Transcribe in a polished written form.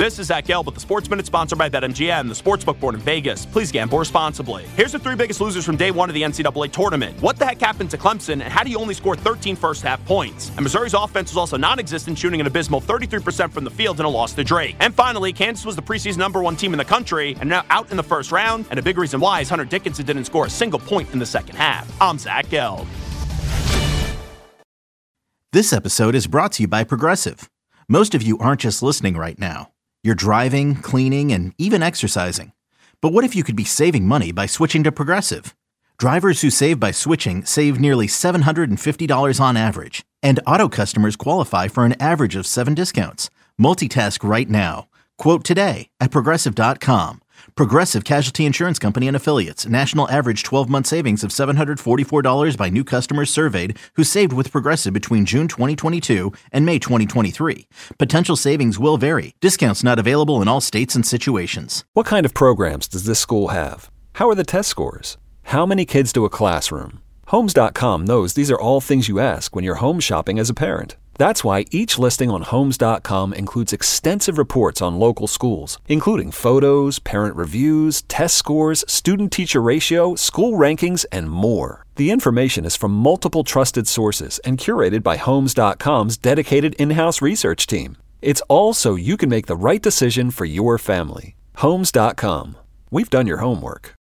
This is Zach Gelb with the Sports Minute, sponsored by BetMGM, the sportsbook born in Vegas. Please gamble responsibly. Here's the 3 biggest losers from day 1 of the NCAA tournament. What the heck happened to Clemson, and how do you only score 13 first-half points? And Missouri's offense was also non-existent, shooting an abysmal 33% from the field in a loss to Drake. And finally, Kansas was the preseason #1 team in the country, and now out in the first round, and a big reason why is Hunter Dickinson didn't score a single point in the second half. I'm Zach Gelb. This episode is brought to you by Progressive. Most of you aren't just listening right now. You're driving, cleaning, and even exercising. But what if you could be saving money by switching to Progressive? Drivers who save by switching save nearly $750 on average. And auto customers qualify for an average of 7 discounts. Multitask right now. Quote today at Progressive.com. Progressive Casualty Insurance Company and Affiliates. National average 12-month savings of $744 by new customers surveyed who saved with Progressive between June 2022 and May 2023. Potential savings will vary. Discounts not available in all states and situations. What kind of programs does this school have? How are the test scores? How many kids do a classroom? Homes.com knows these are all things you ask when you're home shopping as a parent. That's why each listing on Homes.com includes extensive reports on local schools, including photos, parent reviews, test scores, student-teacher ratio, school rankings, and more. The information is from multiple trusted sources and curated by Homes.com's dedicated in-house research team. It's all so you can make the right decision for your family. Homes.com. We've done your homework.